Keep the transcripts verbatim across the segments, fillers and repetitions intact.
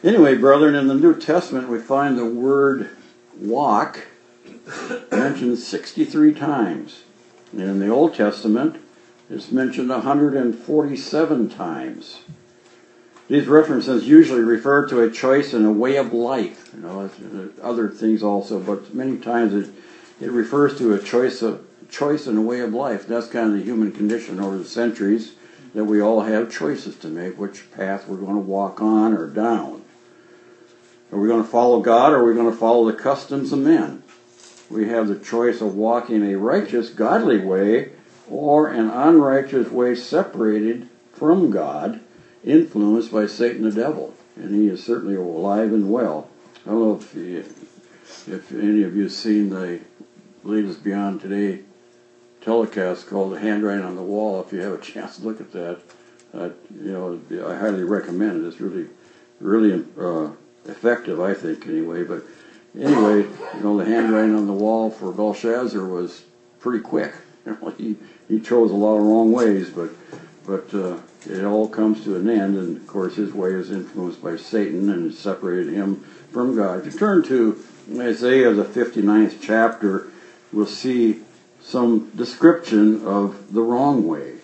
Anyway, brethren, in the New Testament we find the word walk mentioned sixty-three times. And in the Old Testament, it's mentioned one hundred forty-seven times. These references usually refer to a choice in a way of life. You know, other things also, but many times it, it refers to a choice of choice in a way of life. That's kind of the human condition over the centuries, that we all have choices to make, which path we're going to walk on or down. Are we going to follow God, or are we going to follow the customs of men? We have the choice of walking a righteous, godly way, or an unrighteous way separated from God, influenced by Satan the devil. And he is certainly alive and well. I don't know if, you, if any of you have seen the latest Beyond Today telecast called The Handwriting on the Wall. If you have a chance to look at that, uh, you know, I highly recommend it. It's really, really uh, effective, I think, anyway. But anyway, you know, the handwriting on the wall for Belshazzar was pretty quick. You know, he he chose a lot of wrong ways, but but uh, it all comes to an end. And of course, his way is influenced by Satan and it separated him from God. If you turn to Isaiah the fifty-ninth chapter, we'll see some description of the wrong way.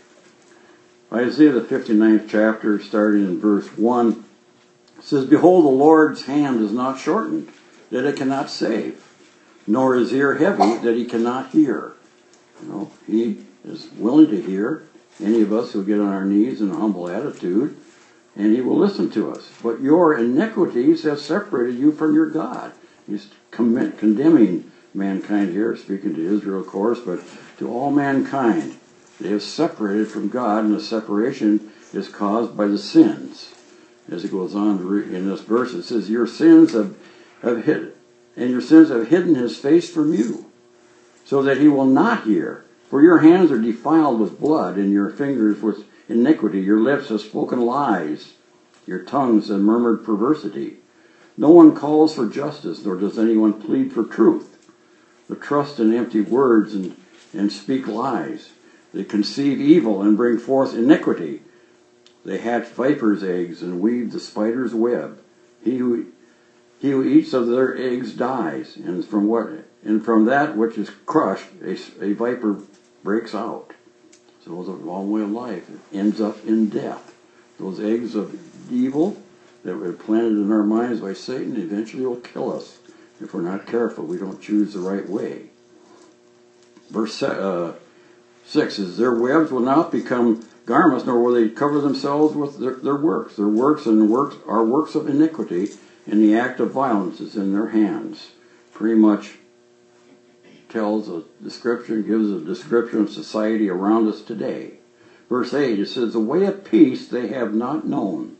Isaiah the fifty-ninth chapter, starting in verse one, says, "Behold, the Lord's hand is not shortened, that it cannot save, nor his ear heavy, that he cannot hear." You know, he is willing to hear any of us who get on our knees in a humble attitude, and he will listen to us. But your iniquities have separated you from your God. He's con- condemning mankind here, speaking to Israel, of course, but to all mankind. They have separated from God, and the separation is caused by the sins. As it goes on to re- in this verse, it says, "Your sins have, have hid, and your sins have hidden his face from you, so that he will not hear. For your hands are defiled with blood, and your fingers with iniquity. Your lips have spoken lies. Your tongues have murmured perversity. No one calls for justice, nor does anyone plead for truth. They trust in empty words and, and speak lies. They conceive evil and bring forth iniquity. They hatch vipers' eggs and weave the spider's web. He who he who eats of their eggs dies, and from what and from that which is crushed, a, a viper breaks out." So the wrong way of life, it ends up in death. Those eggs of evil that were planted in our minds by Satan eventually will kill us if we're not careful. We don't choose the right way. Verse uh, six is, "Their webs will not become garments, nor will they cover themselves with their, their works. Their works and works are works of iniquity, and the act of violence is in their hands." Pretty much tells a description, gives a description of society around us today. Verse eight, it says, "The way of peace they have not known,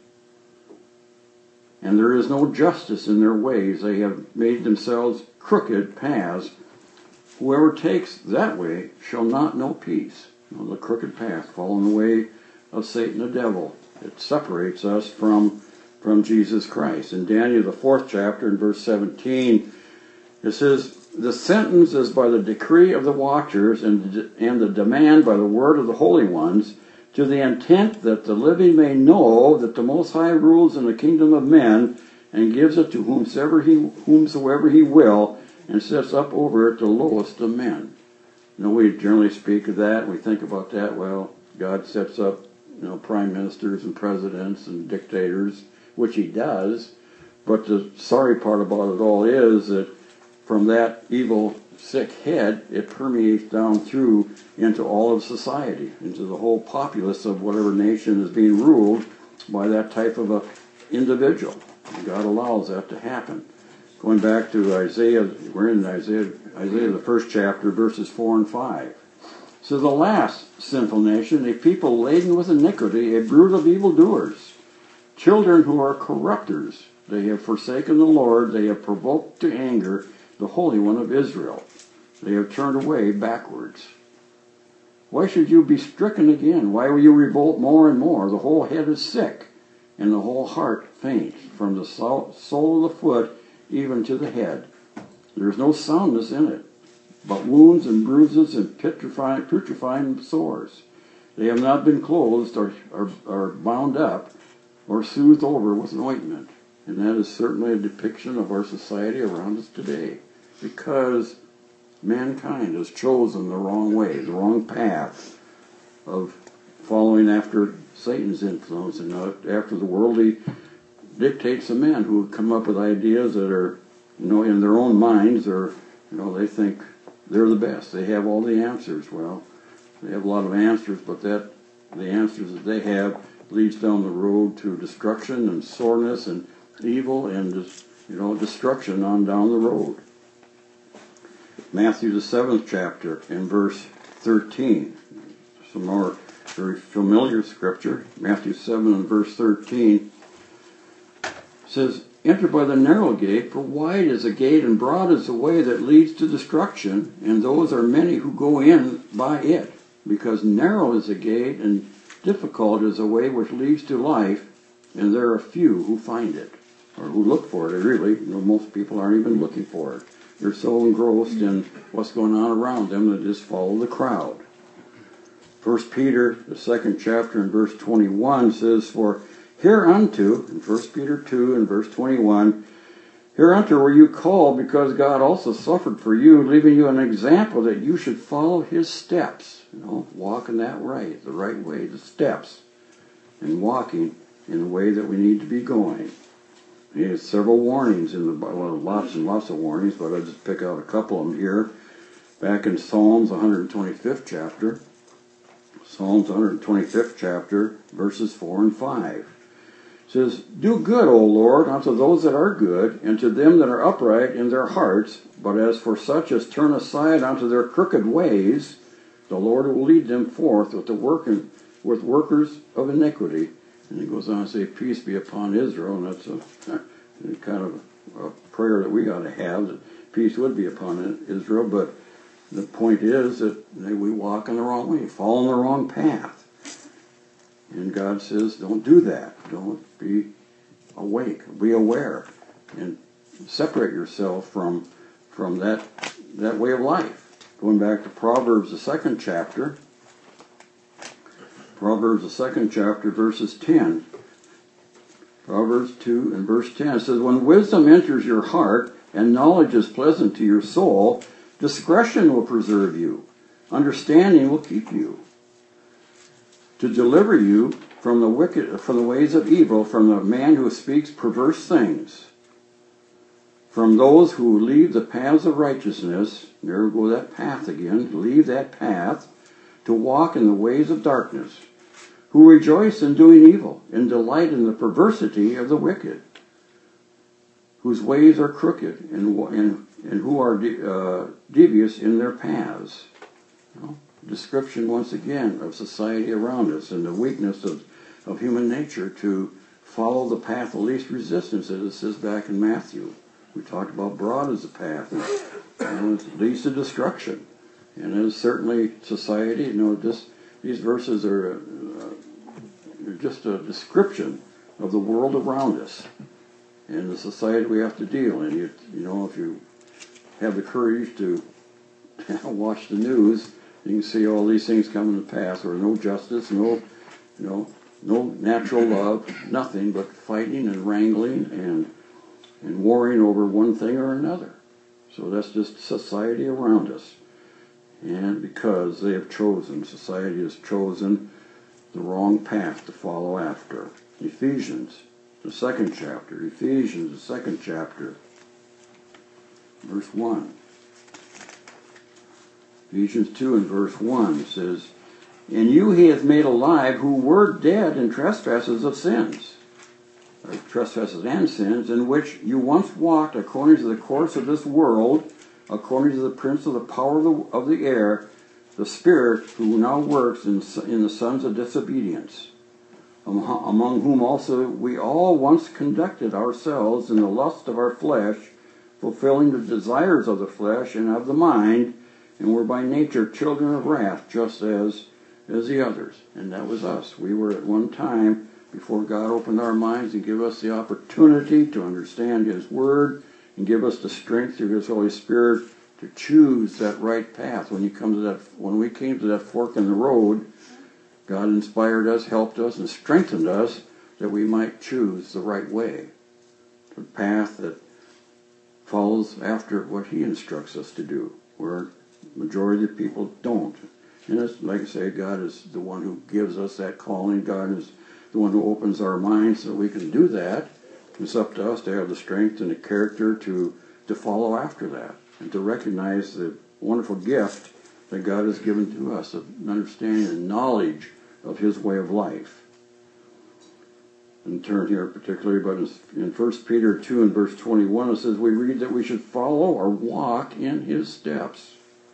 and there is no justice in their ways. They have made themselves crooked paths. Whoever takes that way shall not know peace." You know, the crooked path, following the way of Satan the devil. It separates us from, from Jesus Christ. In Daniel, the fourth chapter, in verse seventeen, it says, "The sentence is by the decree of the watchers, and, and the demand by the word of the holy ones, to the intent that the living may know that the Most High rules in the kingdom of men, and gives it to whomsoever he, whomsoever he will, and sets up over it the lowest of men." You know, we generally speak of that, we think about that, well, God sets up, you know, prime ministers and presidents and dictators, which he does, but the sorry part about it all is that from that evil, sick head, it permeates down through into all of society, into the whole populace of whatever nation is being ruled by that type of a individual. And God allows that to happen. Going back to Isaiah, we're in Isaiah, Isaiah the first chapter, verses four and five. So the last sinful nation, a people laden with iniquity, a brood of evildoers, children who are corrupters. They have forsaken the Lord, they have provoked to anger the Holy One of Israel. They have turned away backwards. Why should you be stricken again? Why will you revolt more and more? The whole head is sick, and the whole heart faints, from the sole of the foot even to the head. There is no soundness in it, but wounds and bruises and putrefying, putrefying sores. They have not been closed or, or, or bound up or soothed over with an ointment. And that is certainly a depiction of our society around us today. Because mankind has chosen the wrong way, the wrong path of following after Satan's influence and after the worldly dictates of men who come up with ideas that are, you know, in their own minds, or, you know, they think they're the best. They have all the answers. Well, they have a lot of answers, but that the answers that they have leads down the road to destruction and soreness and evil and, you know, destruction on down the road. Matthew the seventh chapter in verse thirteen. Some more very familiar scripture. Matthew seven and verse thirteen says, "Enter by the narrow gate, for wide is the gate and broad is the way that leads to destruction, and those are many who go in by it. Because narrow is the gate and difficult is the way which leads to life, and there are few who find it," or who look for it. Really, you know, most people aren't even looking for it. They're so engrossed in what's going on around them that they just follow the crowd. First Peter, the second chapter, in verse twenty-one says, "For hereunto," in First Peter two and verse twenty-one, "hereunto were you called, because God also suffered for you, leaving you an example that you should follow his steps." You know, walking that right, the right way, the steps, and walking in the way that we need to be going. He has several warnings in the Bible, well, lots and lots of warnings, but I'll just pick out a couple of them here. Back in Psalms one hundred twenty-fifth chapter, Psalms one hundred twenty-fifth chapter, verses four and five. It says, "Do good, O Lord, unto those that are good, and to them that are upright in their hearts. But as for such as turn aside unto their crooked ways, the Lord will lead them forth with the working, with workers of iniquity." And he goes on to say, "Peace be upon Israel," and that's a, a kind of a prayer that we ought to have, that peace would be upon Israel. But the point is that we walk in the wrong way, fall in the wrong path. And God says, don't do that. Don't be awake, be aware, and separate yourself from from that that way of life. Going back to Proverbs, the second chapter, Proverbs, the second chapter, verses ten. Proverbs two and verse ten, it says, "When wisdom enters your heart, and knowledge is pleasant to your soul, discretion will preserve you, understanding will keep you, to deliver you from the wicked, from the ways of evil, from the man who speaks perverse things, from those who leave the paths of righteousness," there we go, that path again, leave that path, "to walk in the ways of darkness, who rejoice in doing evil, and delight in the perversity of the wicked, whose ways are crooked, and and, and who are de, uh, devious in their paths." You know, description once again of society around us and the weakness of, of human nature to follow the path of least resistance, as it says back in Matthew. We talked about broad as the path, and, and it leads to destruction. And it is certainly society, you know, this, these verses are uh, just a description of the world around us and the society we have to deal in. You, you know, if you have the courage to watch the news, you can see all these things coming to pass, where no justice, no, you know, no natural love, nothing but fighting and wrangling and and warring over one thing or another. So that's just society around us. And because they have chosen, society has chosen the wrong path to follow after. Ephesians, the second chapter. Ephesians, the second chapter, verse one. Ephesians two and verse one says, "In you he hath made alive who were dead in trespasses of sins," or trespasses and sins, "in which you once walked according to the course of this world, according to the prince of the power of the, of the air, the spirit who now works in, in the sons of disobedience, among whom also we all once conducted ourselves in the lust of our flesh, fulfilling the desires of the flesh and of the mind, and were by nature children of wrath, just as as the others." And that was us. We were at one time, before God opened our minds and gave us the opportunity to understand His Word and give us the strength through His Holy Spirit to choose that right path. When you come to that, when we came to that fork in the road, God inspired us, helped us, and strengthened us that we might choose the right way. a path that follows after what he instructs us to do, where the majority of people don't. And it's, like I say, God is the one who gives us that calling. God is the one who opens our minds so we can do that. It's up to us to have the strength and the character to, to follow after that and to recognize the wonderful gift that God has given to us of understanding and knowledge of his way of life. And turn here particularly, but in First Peter two and verse twenty-one, it says, we read that we should follow or walk in his steps.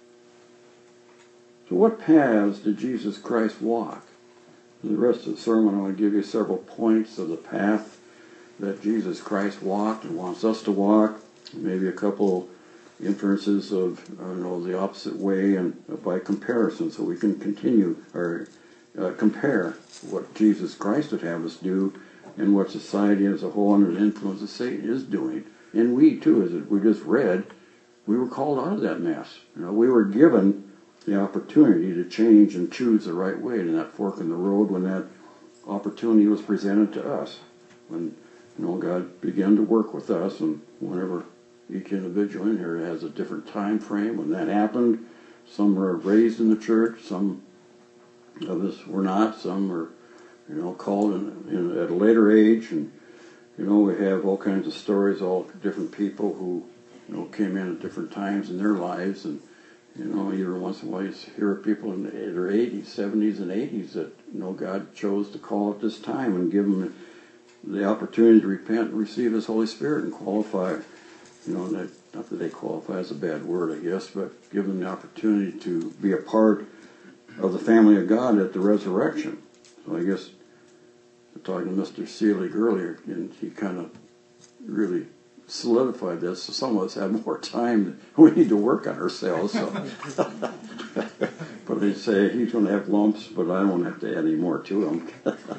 So what paths did Jesus Christ walk? In the rest of the sermon, I want to give you several points of the path that Jesus Christ walked and wants us to walk. Maybe a couple inferences of, I don't know, the opposite way and by comparison, so we can continue or uh, compare what Jesus Christ would have us do and what society as a whole under the influence of Satan is doing. And we too, as we just read, we were called out of that mess. You know, we were given the opportunity to change and choose the right way in that fork in the road when that opportunity was presented to us. When, you know, God began to work with us, and whenever each individual in here has a different time frame when that happened. Some were raised in the church, some of us were not, some were, you know, called in, in, at a later age, and, you know, we have all kinds of stories, all different people who, you know, came in at different times in their lives, and, you know, every once in a while you hear of people in their eighties, seventies, and eighties that, you know, God chose to call at this time and give them the opportunity to repent and receive his Holy Spirit and qualify. You know, not, not that they qualify is a bad word, I guess, but give them the opportunity to be a part of the family of God at the resurrection. So I guess, I'm talking to Mister Seelig earlier, and he kind of really solidified this. So some of us have more time. We need to work on ourselves. So. But they say he's going to have lumps, but I won't have to add any more to them.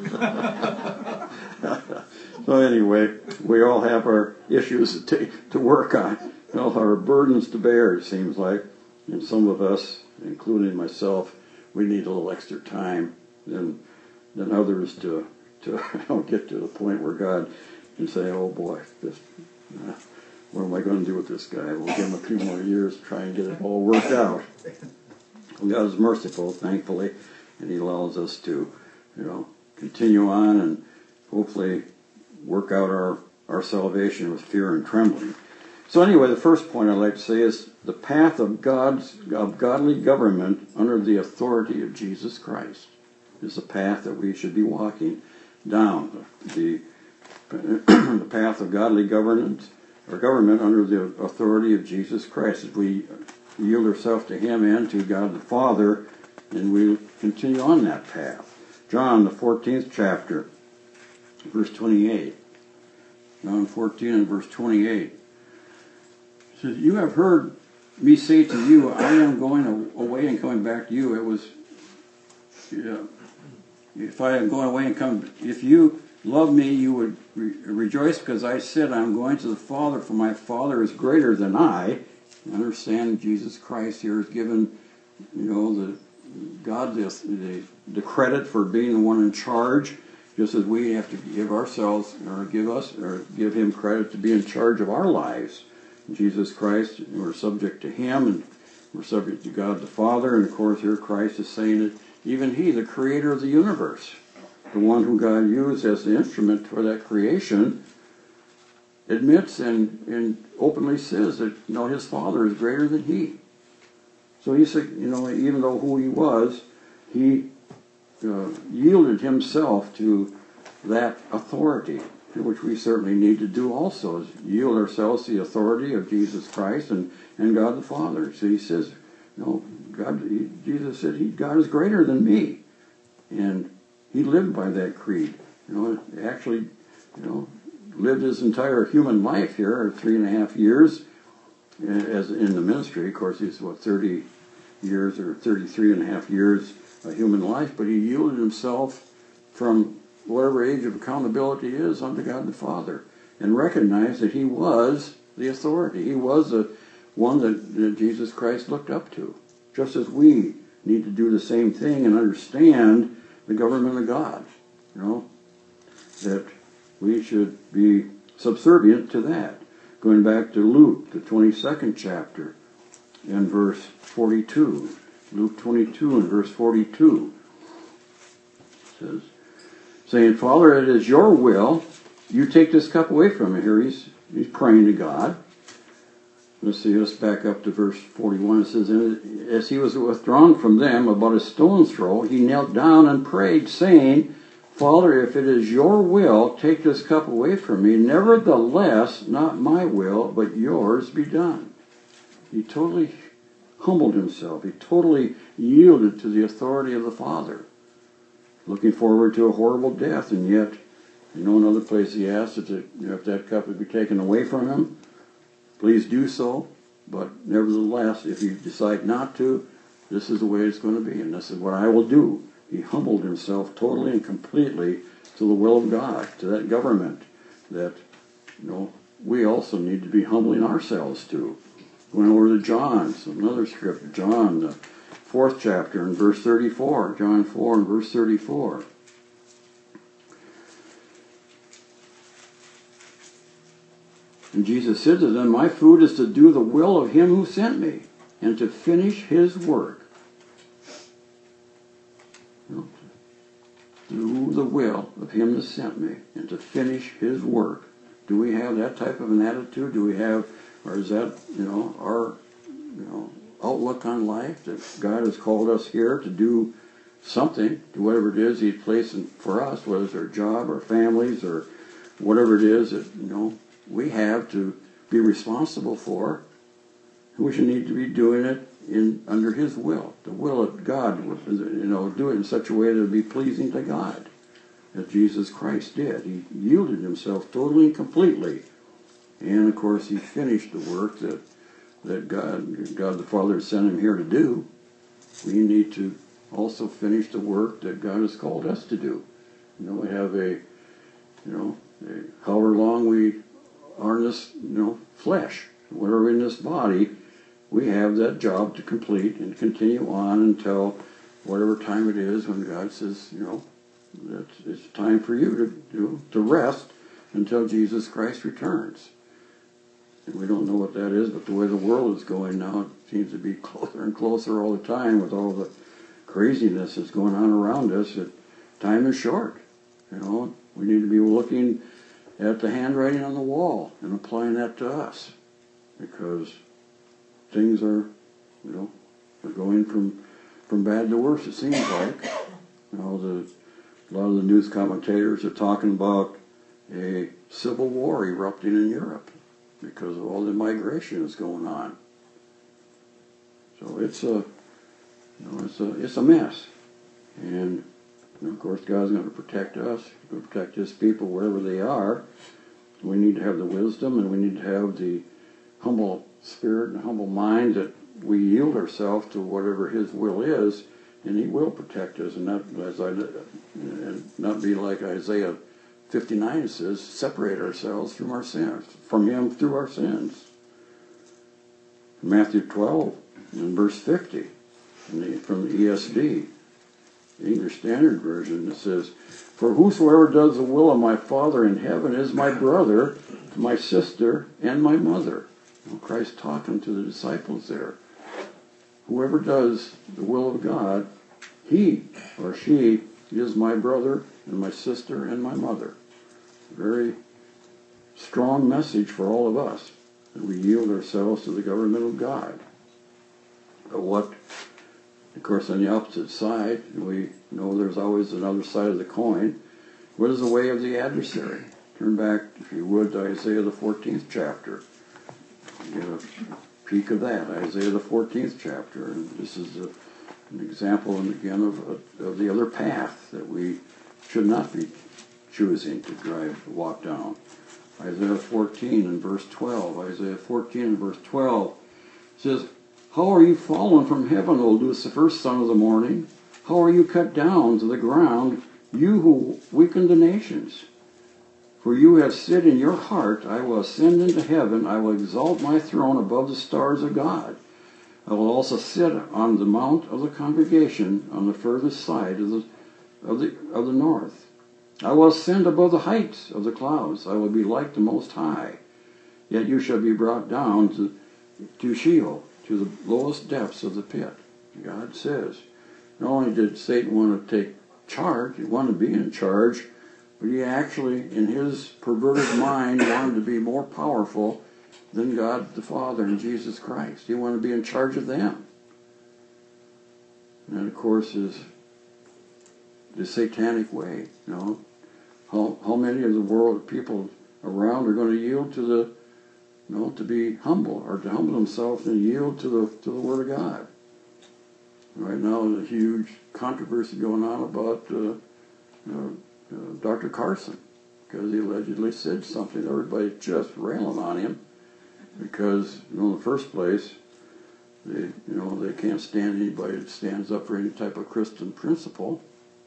So anyway, we all have our issues to, take, to work on. You know, our burdens to bear, it seems like. And some of us, including myself, we need a little extra time than than others to to don't get to the point where God can say, "Oh boy, this, uh, what am I going to do with this guy? We'll give him a few more years to try and get it all worked out." Well, God is merciful, thankfully, and he allows us to, you know, continue on and hopefully work out our, our salvation with fear and trembling. So anyway, the first point I'd like to say is the path of God's of godly government under the authority of Jesus Christ is the path that we should be walking down. The, the path of godly governance or government under the authority of Jesus Christ. As we yield ourselves to him and to God the Father, and we continue on that path. John, the fourteenth chapter, verse twenty-eight. John fourteen and verse twenty-eight. It says, "You have heard me say to you, I am going away and coming back to you." It was, yeah, if I am going away and come, if you love me, you would re- rejoice because I said I'm going to the Father, for my Father is greater than I. Understand Jesus Christ here is given, you know, the God the, the the credit for being the one in charge, just as we have to give ourselves or give us or give him credit to be in charge of our lives. Jesus Christ, we're subject to him, and we're subject to God the Father, and of course here Christ is saying that even he, the creator of the universe, the one who God used as the instrument for that creation, admits and, and openly says that, you know, his Father is greater than he. So he said, you know, even though who he was, he uh, yielded himself to that authority, which we certainly need to do also, is yield ourselves to the authority of Jesus Christ and, and God the Father. So he says, you know, God, he, Jesus said, he, God is greater than me. And he lived by that creed. You know, actually, you know, lived his entire human life here, three and a half years, as in the ministry. Of course, he's, what, thirty years or thirty-three and a half years of human life, but he yielded himself from whatever age of accountability is unto God the Father, and recognized that he was the authority. He was the one that, that Jesus Christ looked up to. Just as we need to do the same thing and understand the government of God, you know, that we should be subservient to that. Going back to Luke, the twenty-second chapter, and verse forty-two. Luke twenty-two and verse forty-two says, saying, Father, it is your will, you take this cup away from me. Here he's, he's praying to God. Let's see, let's back up to verse forty-one. It says, and as he was withdrawn from them about a stone's throw, he knelt down and prayed, saying, Father, if it is your will, take this cup away from me. Nevertheless, not my will, but yours be done. He totally humbled himself. He totally yielded to the authority of the Father, looking forward to a horrible death. And yet, you know, another place he asked if, it, if that cup would be taken away from him, please do so. But nevertheless, if you decide not to, this is the way it's going to be, and this is what I will do. He humbled himself totally and completely to the will of God, to that government that, you know, we also need to be humbling ourselves to. Going over to John, another scripture, John, the fourth chapter, and verse thirty-four. John four and verse thirty-four. And Jesus said to them, my food is to do the will of him who sent me, and to finish his work. Do the will of him that sent me, and to finish his work. Do we have that type of an attitude? Do we have, or is that, you know, our, you know, outlook on life, that God has called us here to do something, do whatever it is he's placed for us, whether it's our job, our families, or whatever it is that, you know, we have to be responsible for. We should need to be doing it in under his will, the will of God, you know, do it in such a way that it would be pleasing to God, as Jesus Christ did. He yielded himself totally and completely. And, of course, he finished the work that, that God, God the Father sent him here to do. We need to also finish the work that God has called us to do. You know, we have a, you know, a, however long we are in this, you know, flesh, whatever in this body, we have that job to complete and continue on until whatever time it is when God says, you know, that it's time for you to do, to rest until Jesus Christ returns. And we don't know what that is, but the way the world is going now, it seems to be closer and closer all the time with all the craziness that's going on around us. That time is short. You know, we need to be looking at the handwriting on the wall and applying that to us, because things are, you know, are going from from bad to worse, it seems like. You know, the, a lot of the news commentators are talking about a civil war erupting in Europe because of all the migration that's going on. So it's a, you know, it's a, it's a mess. And, you know, of course, God's going to protect us, He's going to protect his people wherever they are. We need to have the wisdom, and we need to have the humble spirit and humble mind that we yield ourselves to whatever his will is, and he will protect us, and not as I and not be like Isaiah fifty-nine says, separate ourselves from our sins, from him through our sins. Matthew twelve and verse fifty, from the, from the E S V, the English Standard Version, it says, for whosoever does the will of my Father in heaven is my brother, my sister, and my mother. Well, Christ talking to the disciples there. Whoever does the will of God, he or she is my brother and my sister and my mother. Very strong message for all of us, that we yield ourselves to the government of God. But what, of course, on the opposite side, we know there's always another side of the coin. What is the way of the adversary? Turn back, if you would, to Isaiah the fourteenth chapter. Get a peek of that, Isaiah the fourteenth chapter. And this is a, an example, and again, of, of the other path that we should not be choosing to drive, walk down. Isaiah fourteen and verse twelve. Isaiah fourteen and verse twelve says, how are you fallen from heaven, O Lucifer, son of the morning? How are you cut down to the ground, you who weaken the nations? For you have said in your heart, I will ascend into heaven, I will exalt my throne above the stars of God. I will also sit on the mount of the congregation on the furthest side of the of the of the north. I will ascend above the heights of the clouds. I will be like the Most High. Yet you shall be brought down to, to Sheol, to the lowest depths of the pit. God says, not only did Satan want to take charge, he wanted to be in charge, but he actually, in his perverted mind, wanted to be more powerful than God the Father and Jesus Christ. He wanted to be in charge of them. And that, of course, is the satanic way. You know, how how many of the world people around are going to yield to the, you know, to be humble or to humble themselves and yield to the to the Word of God. Right now, there's a huge controversy going on about uh, uh, uh, Doctor Carson, because he allegedly said something. Everybody's just railing on him because, you know, in the first place, they, you know, they can't stand anybody that stands up for any type of Christian principle.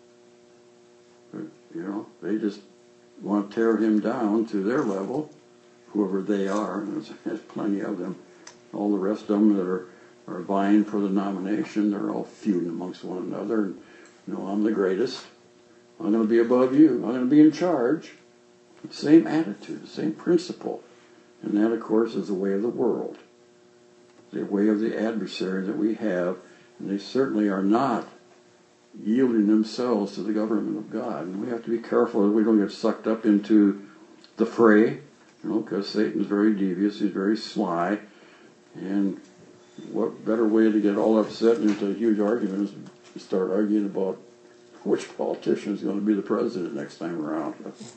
But, you know, they just want to tear him down to their level, whoever they are. And there's, there's plenty of them. All the rest of them that are are vying for the nomination, they're all feuding amongst one another. And, you know, I'm the greatest. I'm going to be above you. I'm going to be in charge. Same attitude, same principle. And that, of course, is the way of the world. The way of the adversary that we have. And they certainly are not yielding themselves to the government of God. And we have to be careful that we don't get sucked up into the fray, you know, because Satan's very devious. He's very sly. And what better way to get all upset into a huge argument is to start arguing about which politician is going to be the president next time around.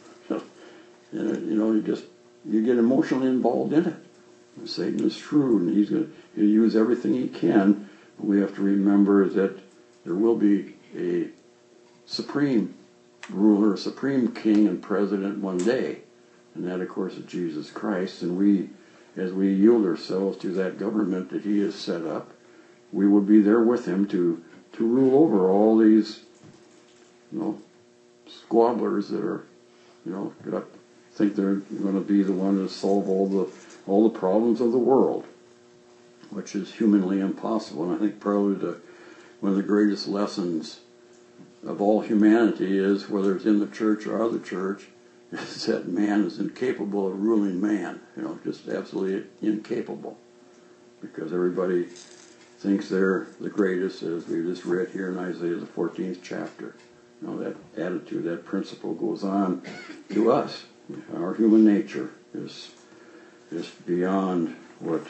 And, you know, you just, you get emotionally involved in it. And Satan is shrewd, and he's going to he'll use everything he can. But we have to remember that there will be a supreme ruler, a supreme king and president one day. And that, of course, is Jesus Christ. And we, as we yield ourselves to that government that he has set up, we will be there with him to, to rule over all these, you know, squabblers that are, you know, got, think they're going to be the one to solve all the all the problems of the world, which is humanly impossible. And I think probably the, one of the greatest lessons of all humanity is, whether it's in the church or out of the church, is that man is incapable of ruling man. You know, just absolutely incapable. Because everybody thinks they're the greatest, as we just read here in Isaiah the fourteenth chapter. You know, that attitude, that principle goes on to us. Our human nature is is beyond what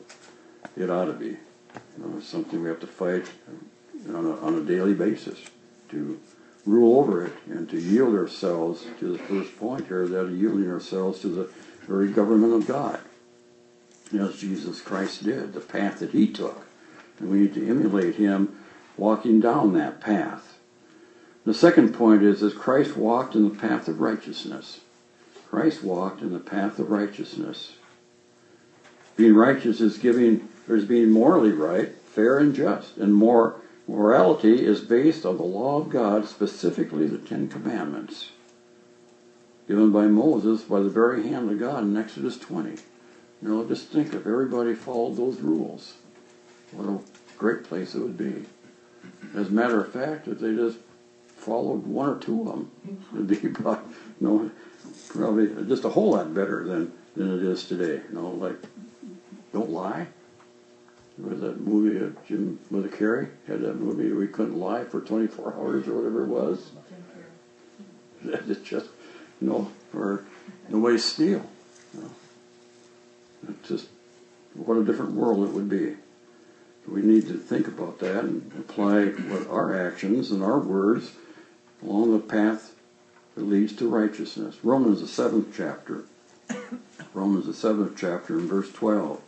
it ought to be. You know, it's something we have to fight on a, on a daily basis to rule over it and to yield ourselves to the first point here, that of yielding ourselves to the very government of God, as Jesus Christ did, the path that he took. And we need to emulate him walking down that path. The second point is that Christ walked in the path of righteousness. Christ walked in the path of righteousness. Being righteous is giving, or is being morally right, fair and just. And more morality is based on the law of God, specifically the Ten Commandments, given by Moses by the very hand of God in Exodus twenty. You know, just think if everybody followed those rules, what a great place it would be. As a matter of fact, if they just followed one or two of them, it'd be probably, you know, probably just a whole lot better than, than it is today. You know, like, don't lie. There was that movie of Jim with Carrey, had that movie where he couldn't lie for twenty-four hours or whatever it was. It's just, you know, or nobody steal. You know. It's just, what a different world it would be. We need to think about that and apply what our actions and our words along the path that leads to righteousness. Romans the seventh chapter. Romans the seventh chapter and verse twelve.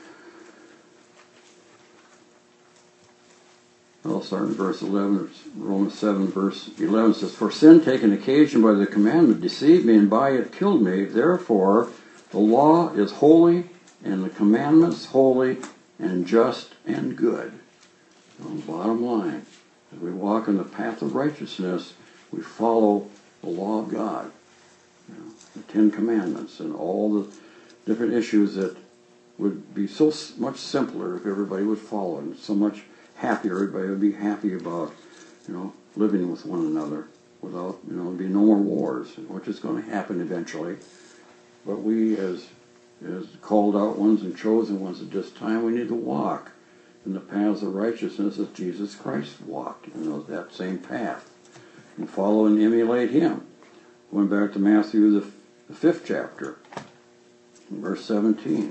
I'll start in verse eleven. Romans seven, verse eleven says, "For sin taken occasion by the commandment deceived me, and by it killed me. Therefore the law is holy, and the commandments holy, and just and good." So, bottom line, as we walk in the path of righteousness, we follow the law of God, you know, the Ten Commandments, and all the different issues that would be so much simpler if everybody would follow, and so much happier. Everybody would be happy about, you know, living with one another. without, you know, there'll be no more wars, which is going to happen eventually. But we, as as called out ones and chosen ones at this time, we need to walk in the paths of righteousness as Jesus Christ walked, you know, that same path, and follow and emulate him. Going back to Matthew, the, the fifth chapter, verse seventeen.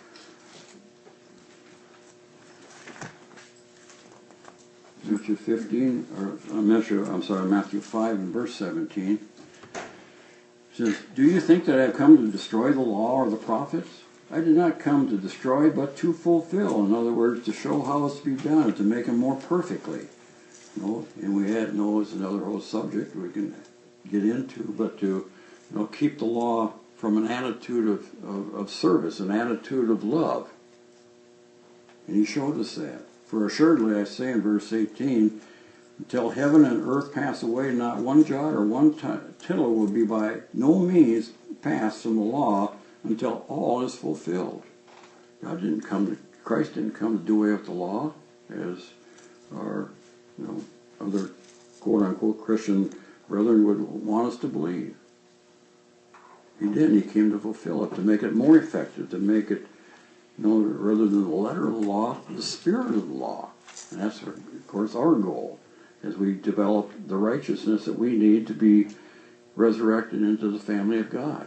Matthew fifteen, or I'm not sure, I'm sorry, Matthew five and verse seventeen. It says, "Do you think that I have come to destroy the law or the prophets? I did not come to destroy, but to fulfill." In other words, to show how it's to be done, and to make them more perfectly. You know, and we had, no, it's another whole subject we can get into, but to, you know, keep the law from an attitude of, of, of service, an attitude of love. And he showed us that. "For assuredly I say," in verse eighteen, "until heaven and earth pass away, not one jot or one tittle will be by no means passed from the law until all is fulfilled." God didn't come to, Christ didn't come to do away with the law, as our, you know, other quote-unquote Christian brethren would want us to believe. He didn't. He came to fulfill it, to make it more effective, to make it, you know, rather than the letter of the law, the spirit of the law. And that's, of course, our goal, as we develop the righteousness that we need to be resurrected into the family of God.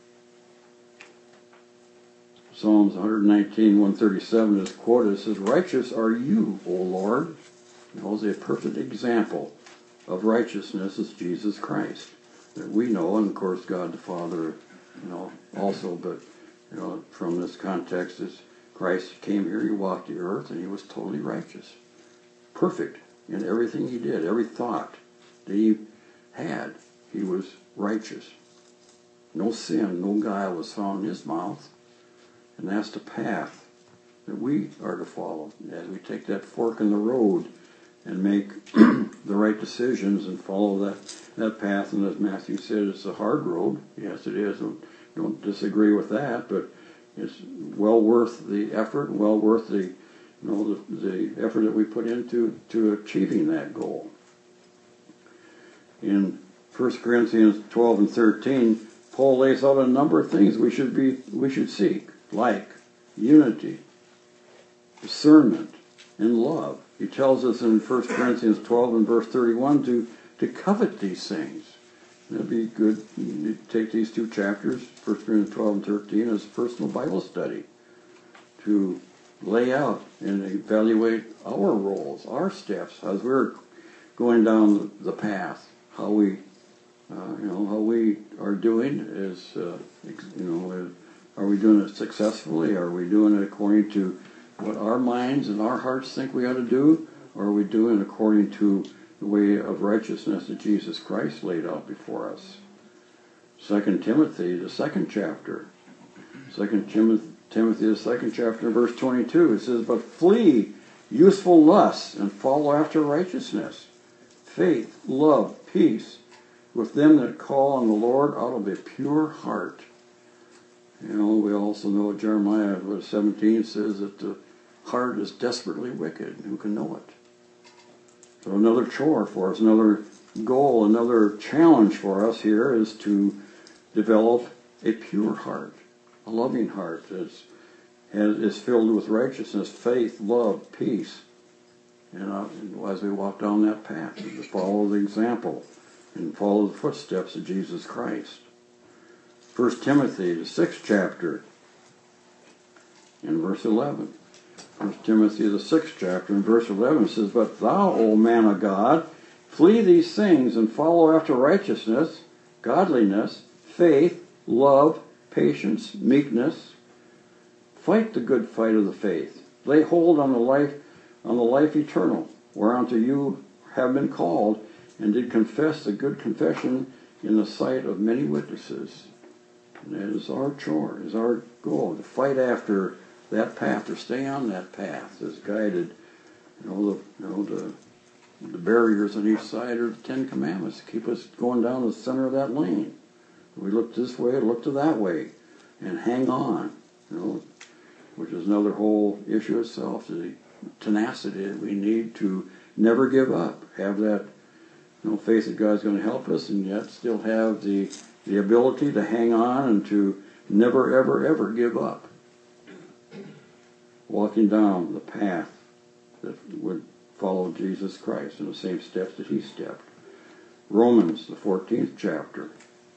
Psalms one nineteen, one thirty-seven is quoted. It says, "Righteous are you, O Lord." That was a perfect example of righteousness is Jesus Christ, that we know, and of course God the Father, you know, also, but, you know, from this context is Christ came here, he walked the earth, and he was totally righteous. Perfect in everything he did, every thought that he had, he was righteous. No sin, no guile was found in his mouth. And that's the path that we are to follow, as we take that fork in the road and make the right decisions and follow that, that path. And as Matthew said, it's a hard road. Yes, it is. Don't, don't disagree with that, but it's well worth the effort, well worth the, you know, the, the effort that we put into to achieving that goal. In First Corinthians twelve and thirteen, Paul lays out a number of things we should be we should seek, like unity, discernment, and love. He tells us in First Corinthians twelve and verse thirty-one to, to covet these things. It'd be good to take these two chapters, First Corinthians twelve and thirteen, as a personal Bible study, to lay out and evaluate our roles, our steps, as we're going down the path, how we, uh, you know, how we are doing is, uh, you know, are we doing it successfully? Are we doing it according to what our minds and our hearts think we ought to do? Or are we doing it according to the way of righteousness that Jesus Christ laid out before us? Second Timothy, the second chapter. Second Timothy, the second chapter, verse twenty-two, it says, "But flee useful lusts and follow after righteousness, faith, love, peace, with them that call on the Lord out of a pure heart." You know, we also know Jeremiah verse seventeen says that the heart is desperately wicked. Who can know it? So another chore for us, another goal, another challenge for us here is to develop a pure heart, a loving heart that is filled with righteousness, faith, love, peace. And uh, as we walk down that path, to follow the example and follow the footsteps of Jesus Christ. First Timothy, the sixth chapter, in verse eleven. First Timothy, the sixth chapter, in verse eleven, says, "But thou, O man of God, flee these things and follow after righteousness, godliness, faith, love, patience, meekness. Fight the good fight of the faith. Lay hold on the life, on the life eternal, whereunto you have been called, and did confess the good confession in the sight of many witnesses." And that is our chore, is our goal, to fight after that path, or stay on that path as guided. You know, the, you know, the, the barriers on each side are the Ten Commandments to keep us going down the center of that lane. We look this way, look to that way, and hang on, you know, which is another whole issue itself, the tenacity that we need to never give up, have that you know, faith that God's going to help us, and yet still have the the ability to hang on and to never, ever, ever give up. Walking down the path that would follow Jesus Christ in the same steps that he stepped. Romans, the fourteenth chapter,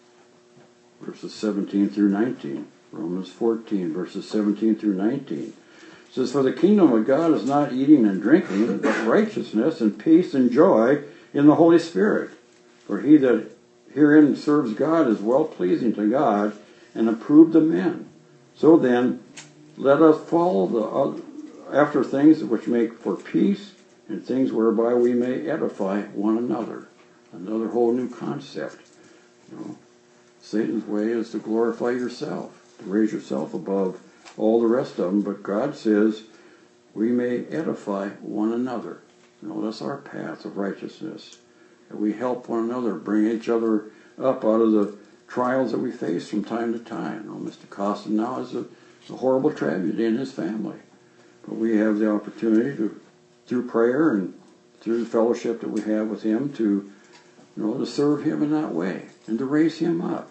verses seventeen through nineteen. Romans fourteen, verses seventeen through nineteen. It says, "For the kingdom of God is not eating and drinking, but righteousness and peace and joy in the Holy Spirit. For he that herein serves God is well-pleasing to God and approved of men. So then, let us follow the other, after things which make for peace, and things whereby we may edify one another." Another whole new concept. You know, Satan's way is to glorify yourself, to raise yourself above all the rest of them, but God says we may edify one another. You know, that's our path of righteousness. That we help one another, bring each other up out of the trials that we face from time to time. You know, Mister Costin now is a, a horrible tragedy in his family. But we have the opportunity to, through prayer and through the fellowship that we have with him, to, you know, to serve him in that way and to raise him up,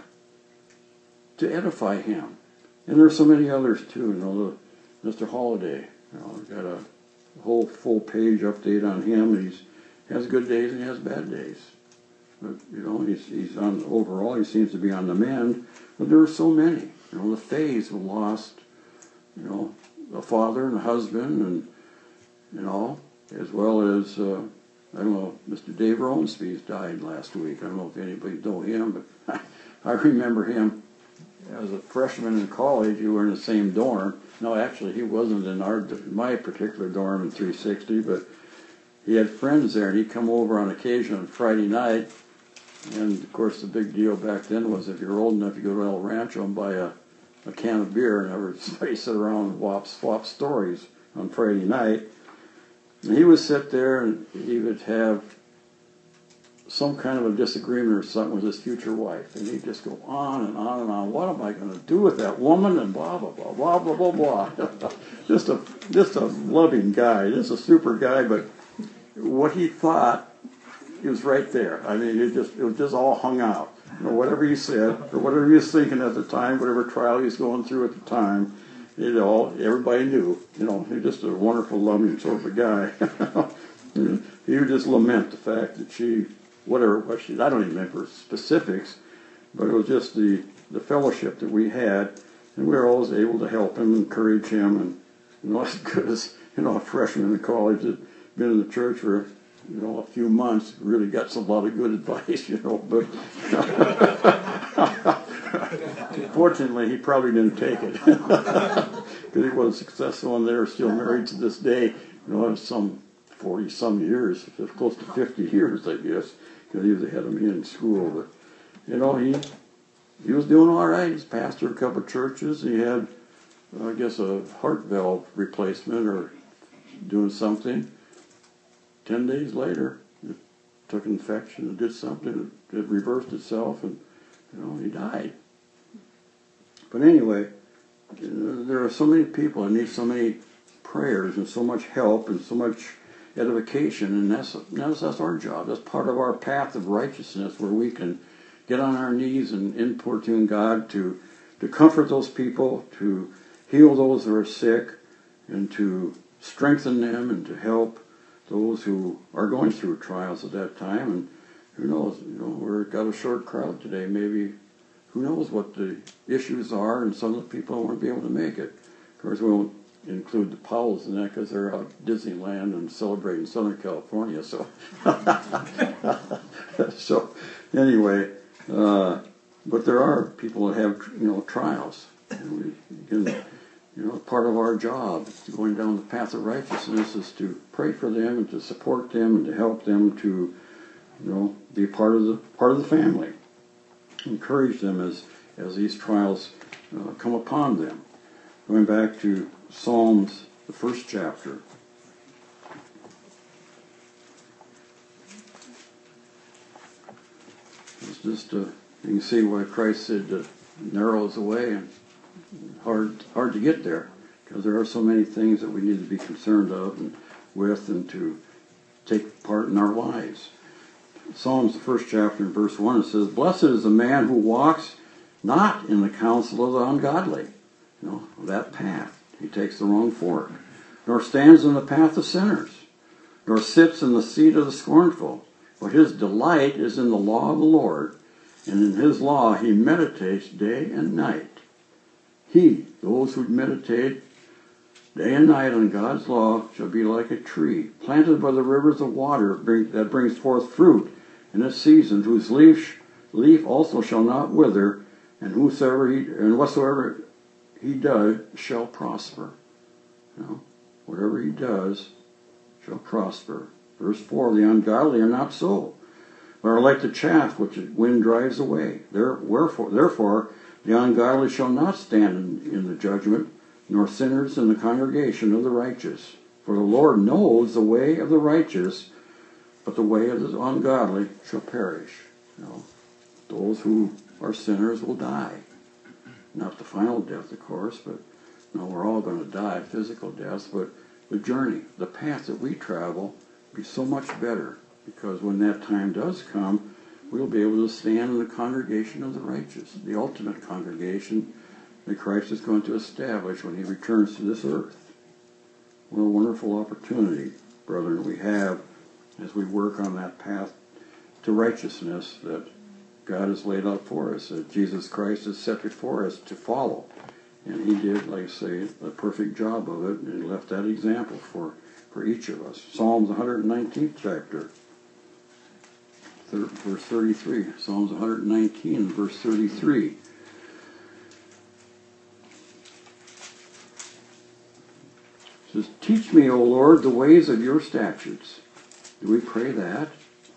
to edify him. And there's so many others too. You know, the, Mister Holiday, you know, got a whole full page update on him. He's has good days and he has bad days. But, you know, he's, he's on, overall, he seems to be on the mend. But there are so many. You know, the Fays have lost, you know, a father and a husband, and, you know, as well as, uh, I don't know, Mister Dave Ronspees died last week. I don't know if anybody know him, but I remember him as a freshman in college. You were in the same dorm. No, actually, he wasn't in our my particular dorm in three sixty, but he had friends there, and he'd come over on occasion on Friday night. And, of course, the big deal back then was if you're old enough, you go to El Rancho and buy a, a can of beer, and everybody sit around and swap, swap stories on Friday night. And he would sit there, and he would have some kind of a disagreement or something with his future wife. And he'd just go on and on and on. What am I going to do with that woman? And blah, blah, blah, blah, blah, blah, blah. just, a, just a loving guy. Just a super guy, but what he thought, he was right there. I mean, it just it was just all hung out. You know, whatever he said, or whatever he was thinking at the time, whatever trial he was going through at the time, it all everybody knew. You know, he was just a wonderful, loving sort of a guy. He would just lament the fact that she, whatever what she, I don't even remember specifics, but it was just the the fellowship that we had, and we were always able to help him, encourage him, and you know, as good as you know, a freshman in college that been in the church for, you know, a few months, really got some lot of good advice, you know, but fortunately he probably didn't take it because he was successful and they're still married to this day, you know, some forty some years, close to fifty years, I guess, because he was ahead of me in school. But, you know, he he was doing all right. He's pastored a couple of churches. He had, I guess, a heart valve replacement or doing something. Ten days later, it took infection and did something. It reversed itself, and you know he died. But anyway, there are so many people that need so many prayers and so much help and so much edification, and that's that's, that's our job. That's part of our path of righteousness, where we can get on our knees and importune God to to comfort those people, to heal those that are sick, and to strengthen them and to help those who are going through trials at that time. And who knows, you know, we've got a short crowd today. Maybe, who knows what the issues are, and some of the people won't be able to make it. Of course, we won't include the Powells in that because they're out at Disneyland and celebrating Southern California. So, so anyway, uh, but there are people that have, you know, trials. And we can, you know, part of our job going down the path of righteousness is to pray for them and to support them and to help them to, you know, be part of the part of the family. Encourage them as as these trials uh, come upon them. Going back to Psalms, the first chapter. It's just uh, you can see why Christ said uh, narrow is the way and hard hard to get there, because there are so many things that we need to be concerned of and with and to take part in our lives. Psalms, the first chapter, in verse one, it says, "Blessed is the man who walks not in the counsel of the ungodly." You know, that path. He takes the wrong fork. "Nor stands in the path of sinners, nor sits in the seat of the scornful. But his delight is in the law of the Lord, and in his law he meditates day and night." He, those who meditate day and night on God's law, shall be like a tree planted by the rivers of water that brings forth fruit in its season, whose leaf, leaf also shall not wither, and whosoever he and whatsoever he does shall prosper. You know, whatever he does shall prosper. Verse four, "The ungodly are not so, but are like the chaff which the wind drives away. There, wherefore, therefore, the ungodly shall not stand in, in the judgment, nor sinners in the congregation of the righteous. For the Lord knows the way of the righteous, but the way of the ungodly shall perish." You know, those who are sinners will die. Not the final death, of course, but no, we're all going to die, physical death, but the journey, the path that we travel, will be so much better, because when that time does come, we'll be able to stand in the congregation of the righteous, the ultimate congregation that Christ is going to establish when he returns to this earth. What a wonderful opportunity, brethren, we have as we work on that path to righteousness that God has laid out for us, that Jesus Christ has set before us to follow. And he did, like I say, a perfect job of it, and he left that example for, for each of us. Psalms one hundred nineteenth chapter, verse thirty-three. Psalms one hundred nineteen, verse thirty-three. It says, "Teach me, O Lord, the ways of your statutes." Do we pray that?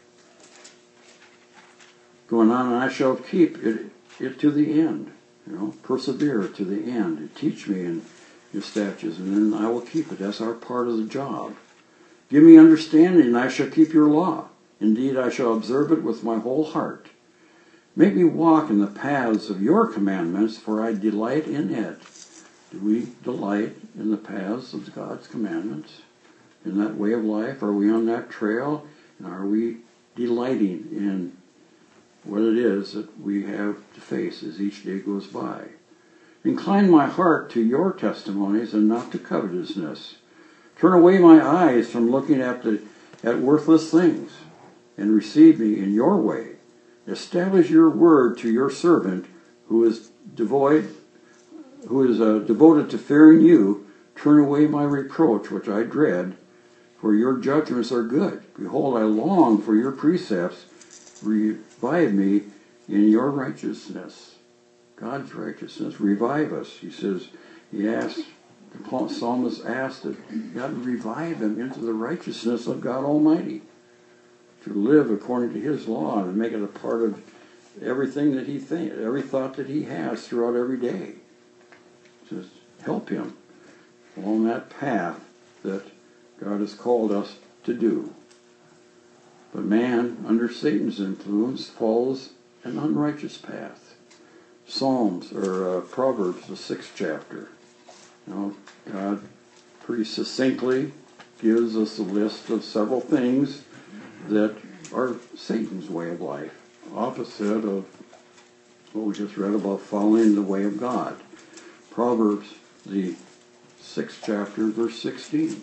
Going on, "and I shall keep it, it to the end." You know, persevere to the end. Teach me in your statutes, and then I will keep it. That's our part of the job. "Give me understanding, and I shall keep your law. Indeed, I shall observe it with my whole heart. Make me walk in the paths of your commandments, for I delight in it." Do we delight in the paths of God's commandments? In that way of life? Are we on that trail? And are we delighting in what it is that we have to face as each day goes by? "Incline my heart to your testimonies and not to covetousness. Turn away my eyes from looking at the at worthless things, and receive me in your way. Establish your word to your servant, who is devoid, who is uh, devoted to fearing you. Turn away my reproach, which I dread, for your judgments are good. Behold, I long for your precepts. Revive me in your righteousness." God's righteousness. Revive us. He says, he asked, the psalmist asked that God revive him into the righteousness of God Almighty, to live according to his law and make it a part of everything that he thinks, every thought that he has throughout every day. Just help him along that path that God has called us to do. But man, under Satan's influence, follows an unrighteous path. Psalms, or uh, Proverbs, the sixth chapter. You know, God pretty succinctly gives us a list of several things that are Satan's way of life, opposite of what we just read about following the way of God. Proverbs, the sixth chapter, verse sixteen.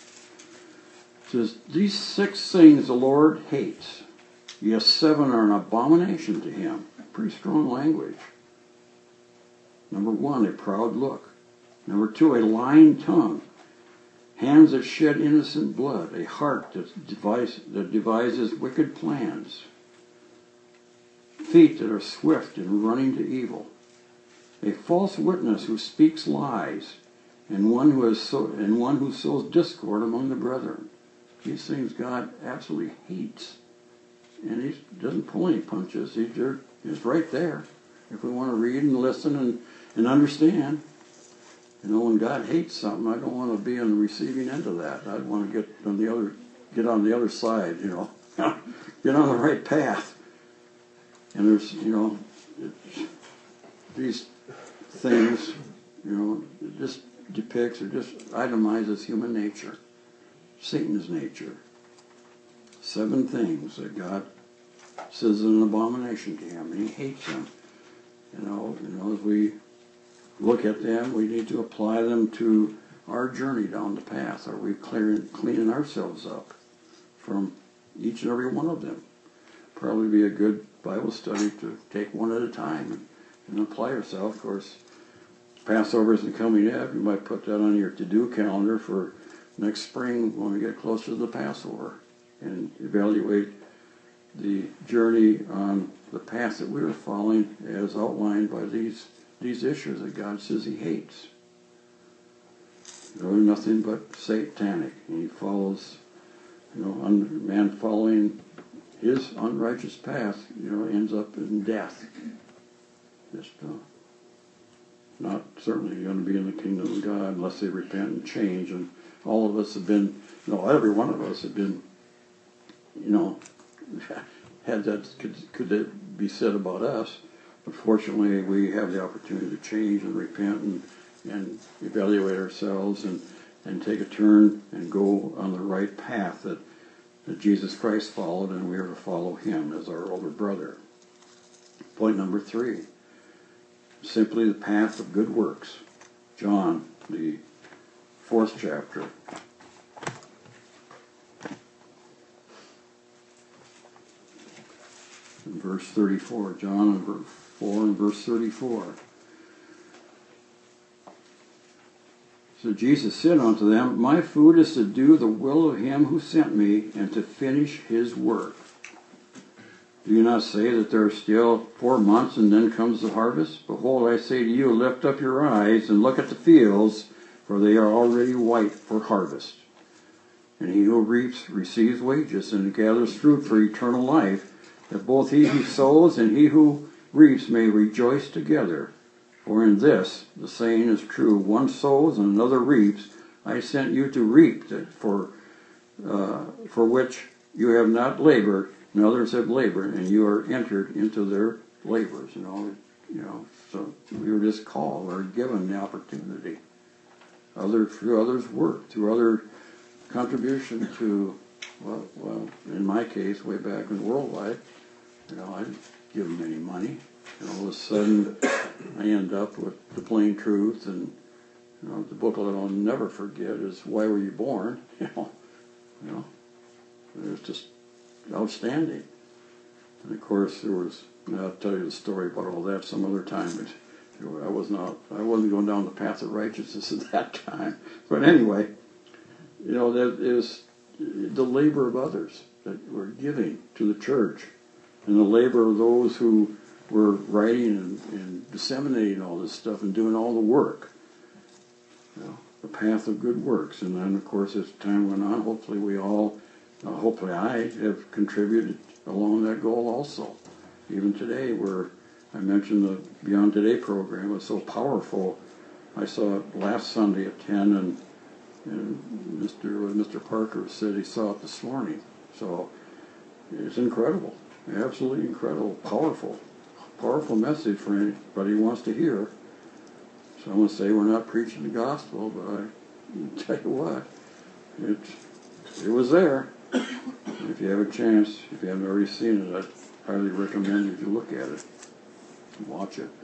It says, "These six things the Lord hates. Yes, seven are an abomination to him." Pretty strong language. Number one, a proud look. Number two, a lying tongue. Hands that shed innocent blood. A heart that, devise, that devises wicked plans. Feet that are swift in running to evil. A false witness who speaks lies. And one who, has so, and one who sows discord among the brethren. These things God absolutely hates. And he doesn't pull any punches. He's just right there. If we want to read and listen and, and understand. You know, when God hates something, I don't want to be on the receiving end of that. I want to get on the other, get on the other side, you know. Get on the right path. And there's, you know, it, these things, you know, it just depicts or just itemizes human nature. Satan's nature. Seven things that God says it's an abomination to him, and he hates them. You know, you know, as we look at them, we need to apply them to our journey down the path. Are we clearing, cleaning ourselves up from each and every one of them? Probably be a good Bible study to take one at a time and, and apply yourself. Of course, Passover isn't coming up. You might put that on your to-do calendar for next spring when we get closer to the Passover and evaluate the journey on the path that we are following as outlined by these these issues that God says he hates. They're nothing but satanic. And he follows, you know, un, man following his unrighteous path, you know, ends up in death. Just uh, not certainly going to be in the kingdom of God unless they repent and change. And all of us have been, you know, every one of us have been, you know, had that, could, could it be said about us. But fortunately, we have the opportunity to change and repent and, and evaluate ourselves and, and take a turn and go on the right path that, that Jesus Christ followed, and we are to follow him as our older brother. Point number three, simply the path of good works. John, the fourth chapter. In verse thirty-four, John four and verse thirty-four. So Jesus said unto them, my food is to do the will of him who sent me, and to finish his work. Do you not say that there are still four months, and then comes the harvest? Behold, I say to you, lift up your eyes, and look at the fields, for they are already white for harvest. And he who reaps receives wages, and gathers fruit for eternal life, that both he who sows and he who reaps may rejoice together. For in this the saying is true, one sows and another reaps. I sent you to reap that for uh, for which you have not labored, and others have labored, and you are entered into their labors. You know, you know. So we were just called or given the opportunity. Other through others' work, through other contribution to, well, well, in my case, way back in Worldwide, you know, I didn't give them any money. And all of a sudden, I end up with The Plain Truth, and you know, the booklet I'll never forget is Why Were You Born? You know, you know, it was just outstanding. And of course, there was. I'll tell you the story about all that some other time. But you know, I was not. I wasn't going down the path of righteousness at that time. But anyway, you know, that is the labor of others that we're giving to the church, and the labor of those who were writing and, and disseminating all this stuff and doing all the work. You know, the path of good works. And then, of course, as time went on, hopefully we all, uh, hopefully I have contributed along that goal also. Even today, where I mentioned the Beyond Today program was so powerful. I saw it last Sunday at ten, and, and Mister Mister Parker said he saw it this morning. So it's incredible. Absolutely incredible. Powerful. Powerful message for anybody who wants to hear. So I'm going to say we're not preaching the gospel, but I tell you what, it, it was there. And if you have a chance, if you haven't already seen it, I highly recommend you to look at it and watch it.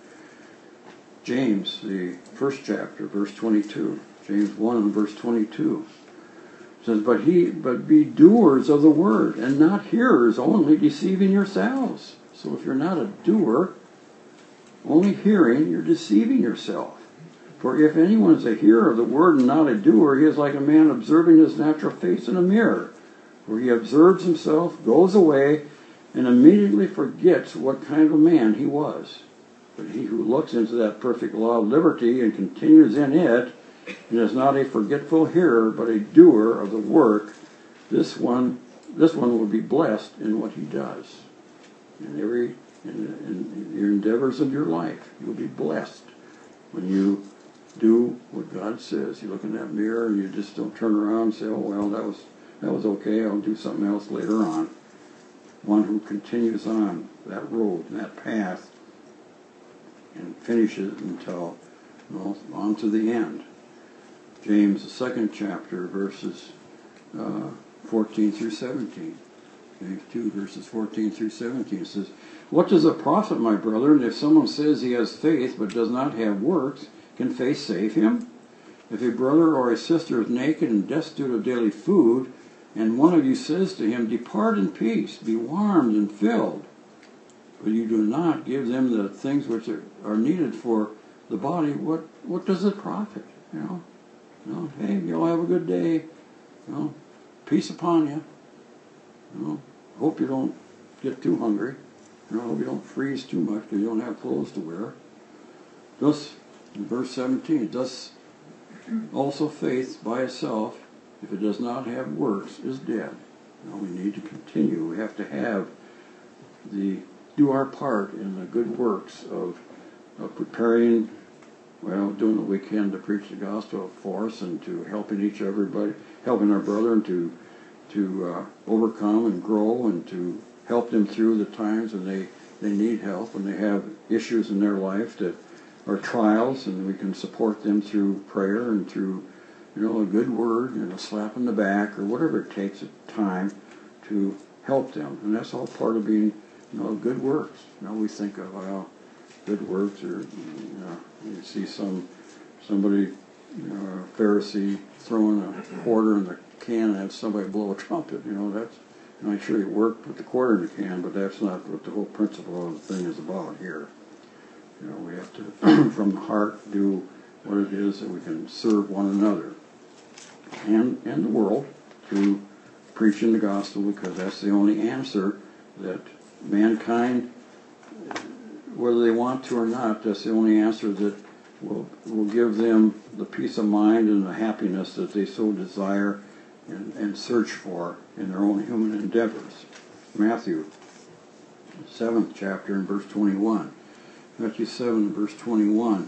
James, the first chapter, verse twenty-two. James one and verse twenty-two says, But he, but be doers of the word, and not hearers only, deceiving yourselves. So if you're not a doer, only hearing, you're deceiving yourself. For if anyone is a hearer of the word and not a doer, he is like a man observing his natural face in a mirror, where he observes himself, goes away, and immediately forgets what kind of a man he was. But he who looks into that perfect law of liberty and continues in it, and is not a forgetful hearer, but a doer of the work, this one, this one will be blessed in what he does. In every in, in your endeavors of your life, you'll be blessed when you do what God says. You look in that mirror and you just don't turn around and say, "Oh well, that was that was okay. I'll do something else later on." One who continues on that road, that path, and finishes until, well, on to the end. James, the second chapter, verses uh, fourteen through seventeen. James two, verses fourteen through seventeen says, "What does it profit, my brethren, if someone says he has faith but does not have works? Can faith save him? If a brother or a sister is naked and destitute of daily food, and one of you says to him, 'Depart in peace, be warmed and filled,' but you do not give them the things which are, are needed for the body, what what does it profit? You know, you know, hey, you'll have a good day. You know, peace upon you. You know, hope you don't get too hungry. You know, hope you don't freeze too much because you don't have clothes to wear." Thus, in verse seventeen, thus also faith by itself, if it does not have works, is dead. You know, we need to continue. We have to have the do our part in the good works of, of preparing, well, doing what we can to preach the gospel of force and to helping each everybody, helping our brethren to to uh, overcome and grow and to help them through the times when they, they need help, when they have issues in their life that are trials, and we can support them through prayer and through, you know, a good word and a slap in the back or whatever it takes at time to help them. And that's all part of being, you know, good works. You know, we think of, well, good works, or, you know, you see some somebody, you know, a Pharisee throwing a quarter in the can and have somebody blow a trumpet. You know, that's, you know, sure, you worked with the quarter in the can, but that's not what the whole principle of the thing is about here. You know, we have to, from the heart, do what it is that we can serve one another and, and the world through preaching the gospel, because that's the only answer that mankind, whether they want to or not, that's the only answer that will, will give them the peace of mind and the happiness that they so desire and, and search for in their own human endeavors. Matthew, seventh chapter, and verse twenty-one. Matthew seven, verse twenty-one.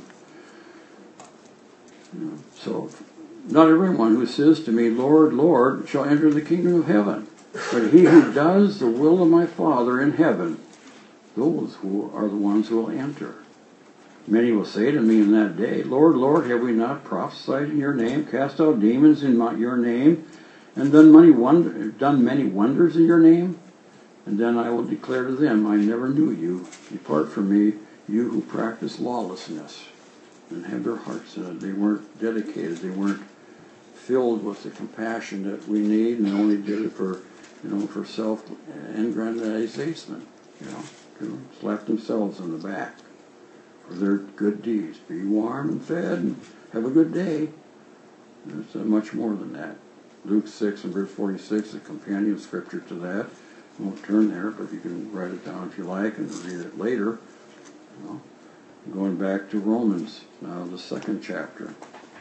You know, so, not everyone who says to me, "Lord, Lord," shall enter the kingdom of heaven, but he who does the will of my Father in heaven, those who are the ones who will enter. Many will say to me in that day, "Lord, Lord, have we not prophesied in your name, cast out demons in my, your name, and done many, wonder, done many wonders in your name?" And then I will declare to them, "I never knew you. Depart from me, you who practice lawlessness," and have their hearts in it. They weren't dedicated. They weren't filled with the compassion that we need, and only did it for, you know, for self-aggrandizement, you know, to slap themselves on the back for their good deeds. Be warm and fed, and have a good day. There's uh, much more than that. Luke six and verse forty-six is a companion scripture to that. I won't turn there, but you can write it down if you like and read it later. You know, going back to Romans, now the second chapter.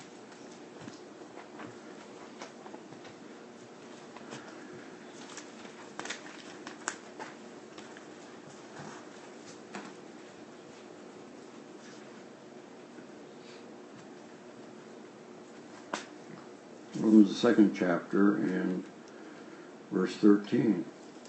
Romans the second chapter and verse thirteen.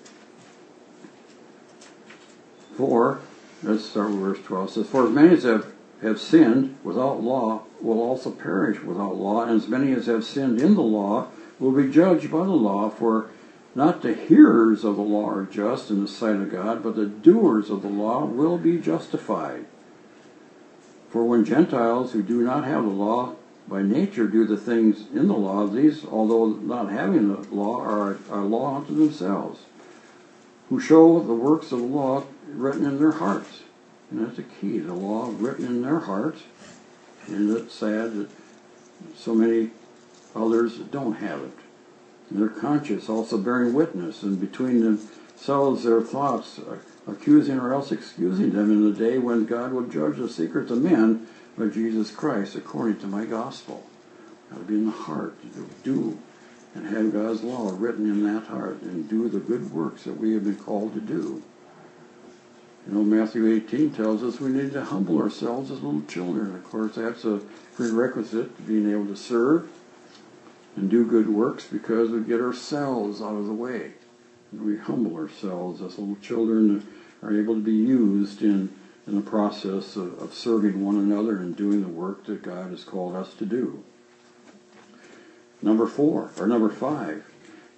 For, let's start with verse twelve. It says, "For as many as have, have sinned without law will also perish without law, and as many as have sinned in the law will be judged by the law. For not the hearers of the law are just in the sight of God, but the doers of the law will be justified. For when Gentiles who do not have the law by nature do the things in the law, these, although not having the law, are a law unto themselves, who show the works of the law written in their hearts." And that's the key, the law written in their hearts. And it's sad that so many others don't have it. And their conscience also bearing witness, and between themselves their thoughts accusing or else excusing them in the day when God will judge the secrets of men by Jesus Christ according to my gospel. Got to be in the heart to do and have God's law written in that heart and do the good works that we have been called to do. You know, Matthew eighteen tells us we need to humble ourselves as little children. Of course, that's a prerequisite to being able to serve and do good works, because we get ourselves out of the way. And we humble ourselves as little children that are able to be used in, in the process of, of serving one another and doing the work that God has called us to do. Number four, or number five,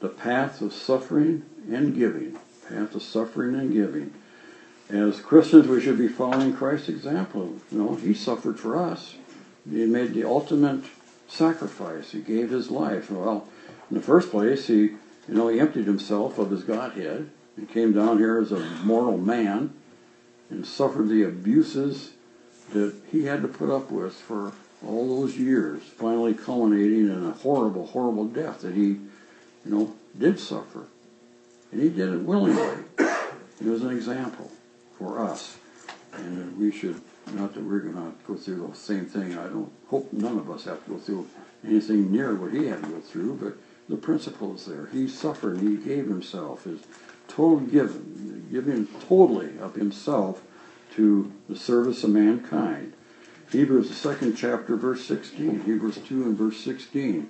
the path of suffering and giving. Path of suffering and giving. As Christians, we should be following Christ's example. You know, he suffered for us. He made the ultimate sacrifice. He gave his life. Well, in the first place, he, you know, he emptied himself of his Godhead and came down here as a mortal man and suffered the abuses that he had to put up with for all those years, finally culminating in a horrible, horrible death that he, you know, did suffer. And he did it willingly. He was an example for us. And we should, not that we're going to go through the same thing. I don't hope none of us have to go through anything near what he had to go through, but the principle is there. He suffered and he gave himself, his total giving, giving totally of himself to the service of mankind. Hebrews, the second chapter, verse sixteen. Hebrews two and verse sixteen.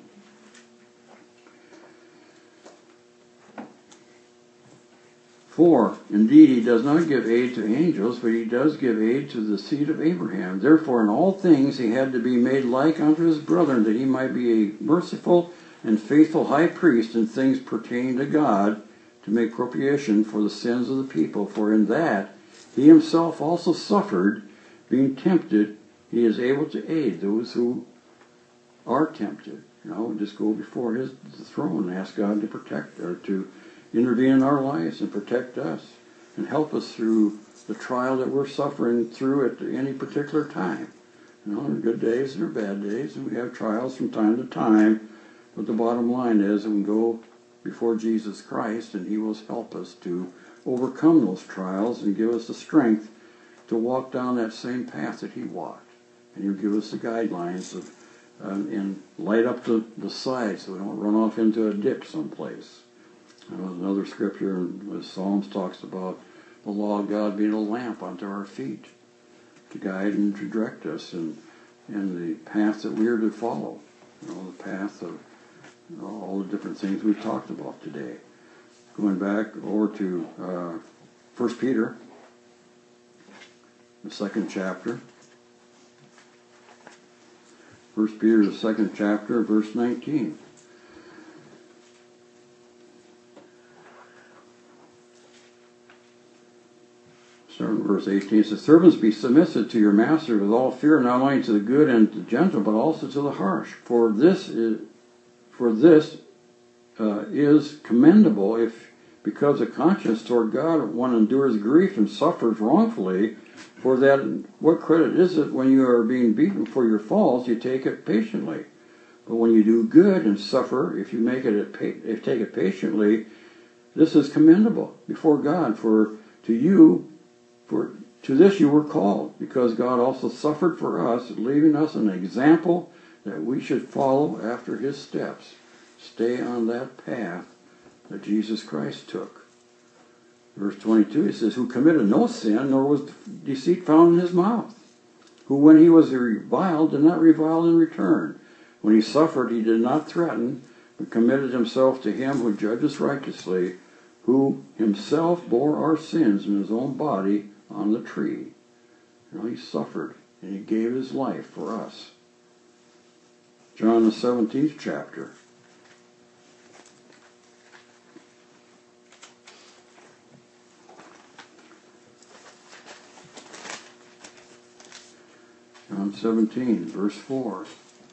For, indeed, he does not give aid to angels, but he does give aid to the seed of Abraham. Therefore, in all things he had to be made like unto his brethren, that he might be a merciful and faithful high priest in things pertaining to God, to make propitiation for the sins of the people. For in that he himself also suffered, being tempted, he is able to aid those who are tempted. You know, just go before his throne and ask God to protect, or to intervene in our lives and protect us and help us through the trial that we're suffering through at any particular time. You know, there are good days and there are bad days, and we have trials from time to time, but the bottom line is that we go before Jesus Christ and he will help us to overcome those trials and give us the strength to walk down that same path that he walked. And he'll give us the guidelines of, uh, and light up the, the side so we don't run off into a ditch someplace. You know, another scripture in Psalms talks about the law of God being a lamp unto our feet to guide and to direct us in, in the path that we are to follow. You know, the path of, you know, all the different things we've talked about today. Going back over to uh, First Peter, the second chapter. First Peter, the second chapter, verse nineteen. Starting in verse eighteen, it says, servants, be submissive to your master with all fear, not only to the good and the gentle, but also to the harsh. For this is, for this uh, is commendable, if because of conscience toward God one endures grief and suffers wrongfully. For that, what credit is it when you are being beaten for your faults? You take it patiently. But when you do good and suffer, if you make it, if take it patiently, this is commendable before God. For to you. For to this you were called, because God also suffered for us, leaving us an example that we should follow after his steps. Stay on that path that Jesus Christ took. Verse twenty-two, it says, who committed no sin, nor was deceit found in his mouth. Who when he was reviled, did not revile in return. When he suffered, he did not threaten, but committed himself to him who judges righteously, who himself bore our sins in his own body on the tree. You know, he suffered and he gave his life for us. John the seventeenth chapter. John seventeen, verse four.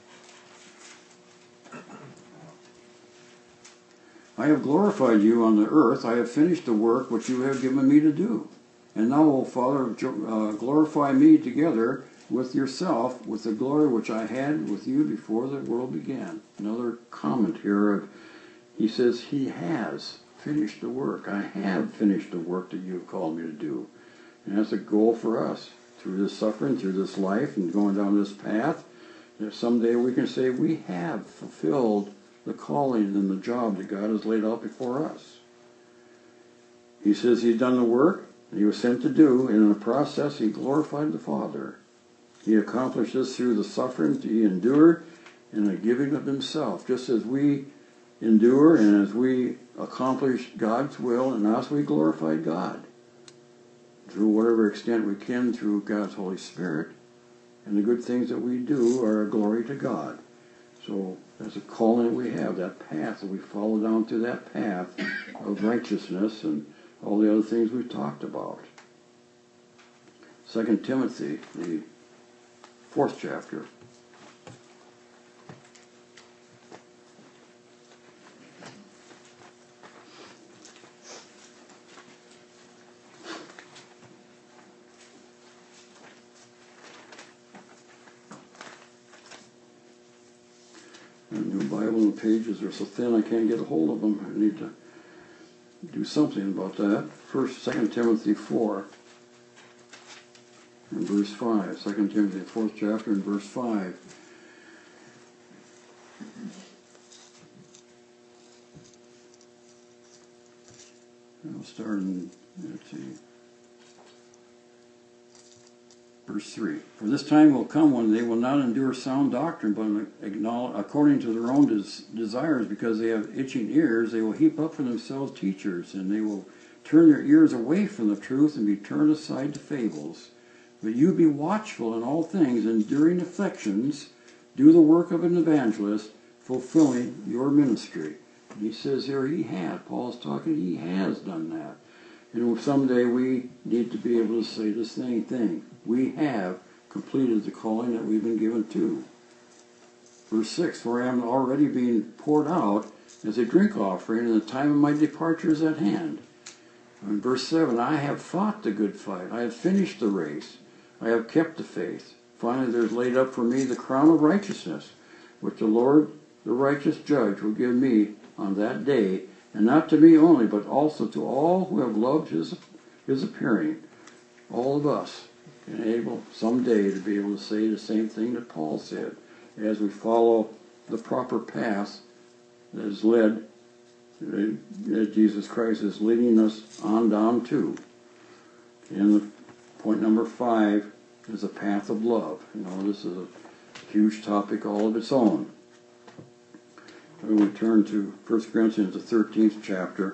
I have glorified you on the earth. I have finished the work which you have given me to do. And now, O Father, uh, glorify me together with yourself, with the glory which I had with you before the world began. Another comment here of, he says, he has finished the work. I have finished the work that you have called me to do. And that's a goal for us. Through this suffering, through this life, and going down this path, that someday we can say we have fulfilled the calling and the job that God has laid out before us. He says he's done the work that he was sent to do, and in the process he glorified the Father. He accomplished this through the suffering he endured and the giving of himself. Just as we endure and as we accomplish God's will in us, we glorified God through whatever extent we can through God's Holy Spirit. And the good things that we do are a glory to God. So that's a calling that we have, that path, that we follow down through that path of righteousness and all the other things we've talked about. Second Timothy, the fourth chapter. The New Bible and pages are so thin I can't get a hold of them. I need to do something about that. First, Second Timothy four, and verse five. Second Timothy, fourth chapter, and verse five. I'll start in, let's see, verse three. For this time will come when they will not endure sound doctrine, but acknowledge, according to their own des- desires, because they have itching ears, they will heap up for themselves teachers, and they will turn their ears away from the truth and be turned aside to fables. But you be watchful in all things, enduring afflictions, do the work of an evangelist, fulfilling your ministry. And he says here he had. Paul's talking, he has done that. And someday we need to be able to say the same thing. We have completed the calling that we've been given to. Verse six, for I am already being poured out as a drink offering, and the time of my departure is at hand. And verse seven, I have fought the good fight. I have finished the race. I have kept the faith. Finally, there is laid up for me the crown of righteousness, which the Lord, the righteous judge, will give me on that day, and not to me only, but also to all who have loved his, his appearing. All of us can able someday to be able to say the same thing that Paul said, as we follow the proper path that is led, that Jesus Christ is leading us on down to. And point number five is the path of love. You know, this is a huge topic all of its own. When we turn to First Corinthians, the thirteenth chapter,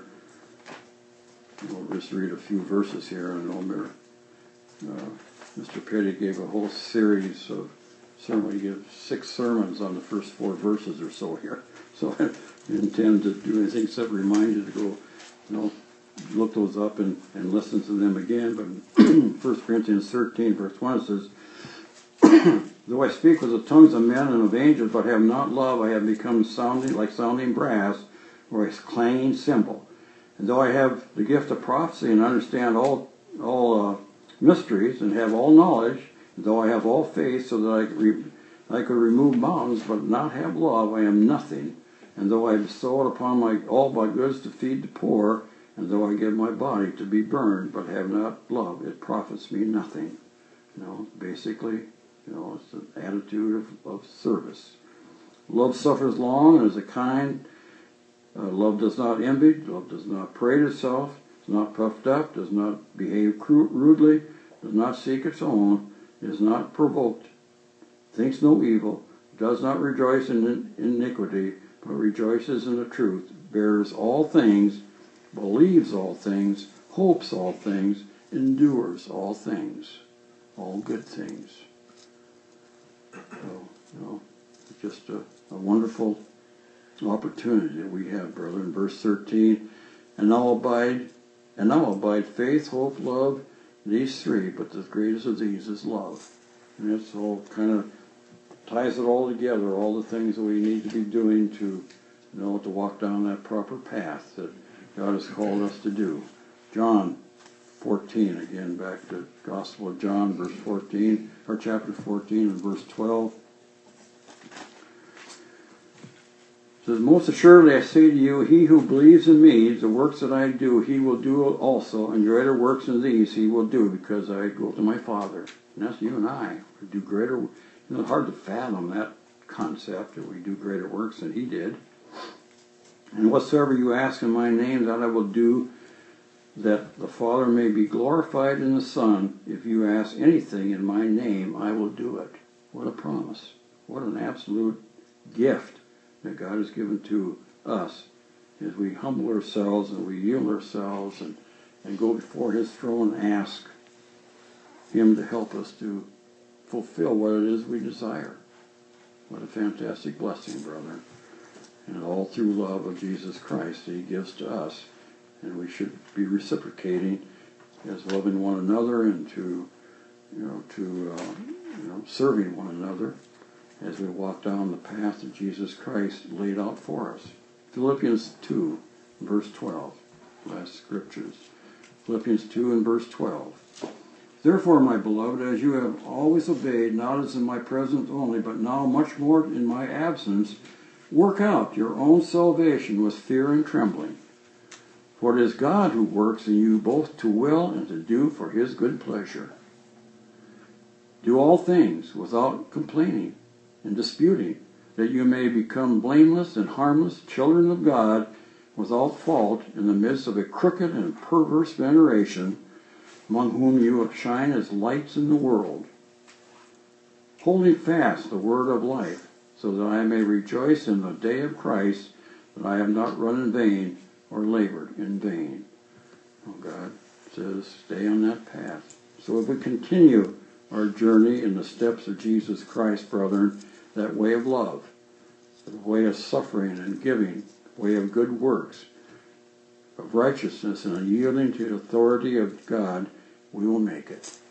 we'll just read a few verses here. And Omer, uh, Mister Petty gave a whole series of sermons. He gave six sermons on the first four verses or so here. So I didn't intend to do anything except remind you to go, you know, look those up and, and listen to them again. But First Corinthians thirteen, verse one, it says, though I speak with the tongues of men and of angels, but have not love, I have become sounding like sounding brass or a clanging cymbal. And though I have the gift of prophecy and understand all all uh, mysteries and have all knowledge, and though I have all faith so that I, re- I could remove mountains, but not have love, I am nothing. And though I bestow it upon my all my goods to feed the poor, and though I give my body to be burned, but have not love, it profits me nothing. You know, basically, you know, it's an attitude of, of service. Love suffers long and is a kind. Uh, love does not envy. Love does not parade itself. Is not puffed up. Does not behave cru- rudely. Does not seek its own. Is not provoked. Thinks no evil. Does not rejoice in in iniquity, but rejoices in the truth. Bears all things. Believes all things. Hopes all things. Endures all things. All good things. So, you know, it's just a, a wonderful opportunity that we have, brother. In verse thirteen, and now abide, and now abide faith, hope, love, these three, but the greatest of these is love. And it's all kind of ties it all together, all the things that we need to be doing to, you know, to walk down that proper path that God has called us to do. John fourteen, again, back to Gospel of John, verse fourteen, or chapter fourteen and verse twelve. It says, most assuredly I say to you, he who believes in me, the works that I do, he will do also, and greater works than these he will do, because I go to my Father. And that's you and I. We do greater, you know, it's hard to fathom that concept, that we do greater works than he did. And whatsoever you ask in my name, that I will do, that the Father may be glorified in the Son. If you ask anything in my name, I will do it. What a promise. What an absolute gift that God has given to us as we humble ourselves and we yield ourselves and, and go before his throne and ask him to help us to fulfill what it is we desire. What a fantastic blessing, brethren. And all through love of Jesus Christ that he gives to us. And we should be reciprocating as loving one another and to, you know, to, uh, you know, serving one another as we walk down the path that Jesus Christ laid out for us. Philippians two, verse twelve. Last scriptures. Philippians two and verse twelve. Therefore, my beloved, as you have always obeyed, not as in my presence only, but now much more in my absence, work out your own salvation with fear and trembling. For it is God who works in you both to will and to do for his good pleasure. Do all things without complaining and disputing, that you may become blameless and harmless children of God, without fault in the midst of a crooked and perverse generation, among whom you shine as lights in the world, holding fast the word of life, so that I may rejoice in the day of Christ, that I have not run in vain or labored in vain. Oh, God says, stay on that path. So if we continue our journey in the steps of Jesus Christ, brethren, that way of love, the way of suffering and giving, way of good works, of righteousness and a yielding to the authority of God, we will make it.